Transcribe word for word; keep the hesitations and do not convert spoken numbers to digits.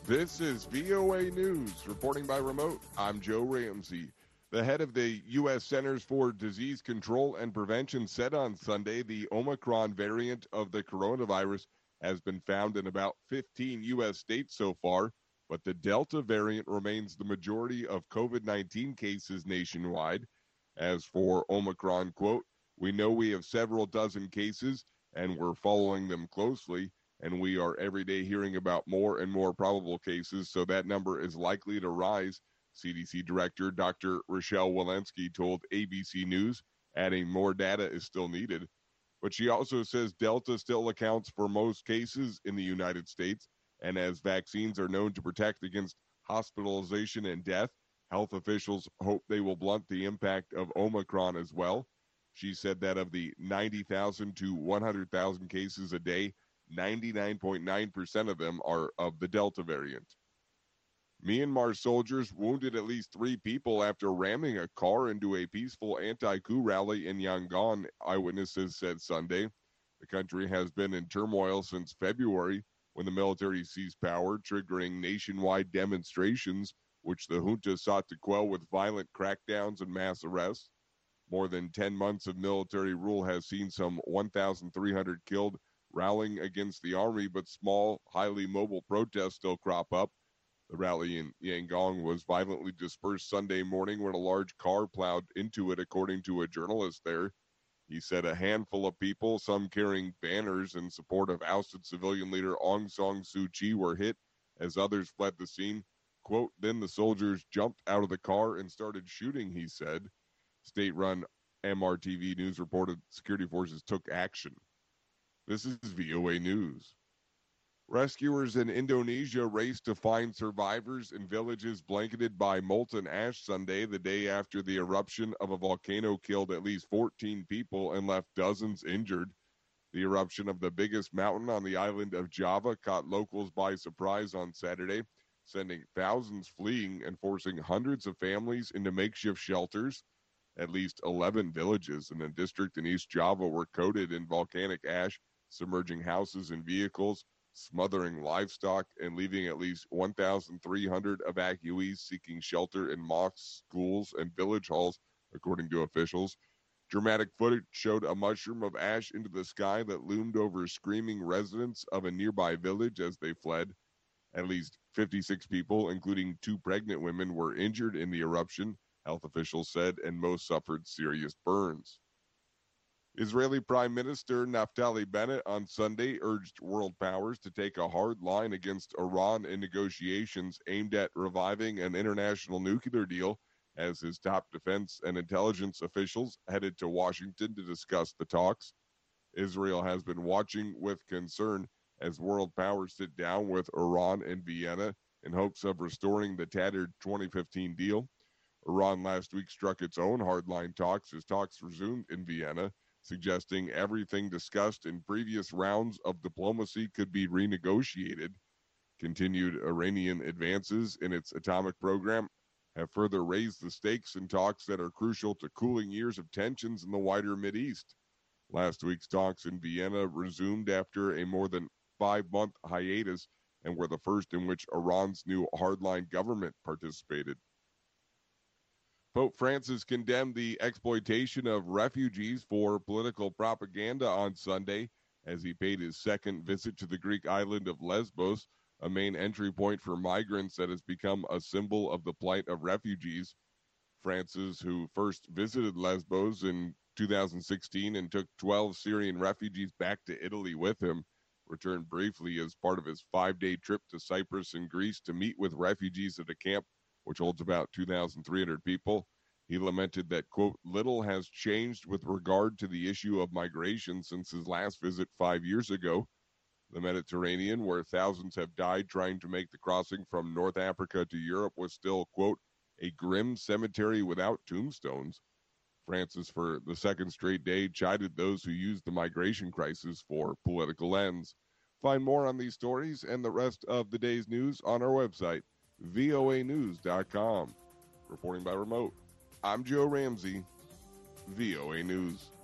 This is V O A News. Reporting by remote, I'm Joe Ramsey. The head of the U S Centers for Disease Control and Prevention said on Sunday the Omicron variant of the coronavirus has been found in about fifteen U S states so far, but the Delta variant remains the majority of COVID nineteen cases nationwide. As for Omicron, quote, we know we have several dozen cases and we're following them closely, and we are every day hearing about more and more probable cases, so that number is likely to rise, C D C Director Doctor Rochelle Walensky told A B C News, adding more data is still needed. But she also says Delta still accounts for most cases in the United States, and as vaccines are known to protect against hospitalization and death, health officials hope they will blunt the impact of Omicron as well. She said that of the ninety thousand to one hundred thousand cases a day, ninety-nine point nine percent of them are of the Delta variant. Myanmar soldiers wounded at least three people after ramming a car into a peaceful anti-coup rally in Yangon, eyewitnesses said Sunday. The country has been in turmoil since February when the military seized power, triggering nationwide demonstrations, which the junta sought to quell with violent crackdowns and mass arrests. More than ten months of military rule has seen some one thousand three hundred killed, rallying against the army, but small, highly mobile protests still crop up. The rally in Yangon was violently dispersed Sunday morning when a large car plowed into it, according to a journalist there. He said a handful of people, some carrying banners in support of ousted civilian leader Aung San Suu Kyi, were hit as others fled the scene. Quote, then the soldiers jumped out of the car and started shooting, he said. State-run M R T V News reported security forces took action. This is V O A News. Rescuers in Indonesia raced to find survivors in villages blanketed by molten ash Sunday, the day after the eruption of a volcano killed at least fourteen people and left dozens injured. The eruption of the biggest mountain on the island of Java caught locals by surprise on Saturday, sending thousands fleeing and forcing hundreds of families into makeshift shelters. At least eleven villages in a district in East Java were coated in volcanic ash, submerging houses and vehicles, smothering livestock, and leaving at least one thousand three hundred evacuees seeking shelter in mosques, schools, and village halls, according to officials. Dramatic footage showed a mushroom of ash into the sky that loomed over screaming residents of a nearby village as they fled. At least fifty-six people, including two pregnant women, were injured in the eruption, health officials said, and most suffered serious burns. Israeli Prime Minister Naftali Bennett on Sunday urged world powers to take a hard line against Iran in negotiations aimed at reviving an international nuclear deal, as his top defense and intelligence officials headed to Washington to discuss the talks. Israel has been watching with concern as world powers sit down with Iran in Vienna in hopes of restoring the tattered twenty fifteen deal. Iran last week struck its own hardline talks as talks resumed in Vienna, suggesting everything discussed in previous rounds of diplomacy could be renegotiated. Continued Iranian advances in its atomic program have further raised the stakes in talks that are crucial to cooling years of tensions in the wider Mideast. Last week's talks in Vienna resumed after a more than five-month hiatus and were the first in which Iran's new hardline government participated. Pope Francis condemned the exploitation of refugees for political propaganda on Sunday as he paid his second visit to the Greek island of Lesbos, a main entry point for migrants that has become a symbol of the plight of refugees. Francis, who first visited Lesbos in two thousand sixteen and took twelve Syrian refugees back to Italy with him, returned briefly as part of his five-day trip to Cyprus and Greece to meet with refugees at a camp which holds about two thousand three hundred people. He lamented that, quote, little has changed with regard to the issue of migration since his last visit five years ago. The Mediterranean, where thousands have died trying to make the crossing from North Africa to Europe, was still, quote, a grim cemetery without tombstones. Francis, for the second straight day, chided those who used the migration crisis for political ends. Find more on these stories and the rest of the day's news on our website, V O A news dot com. Reporting by remote, I'm Joe Ramsey, V O A News.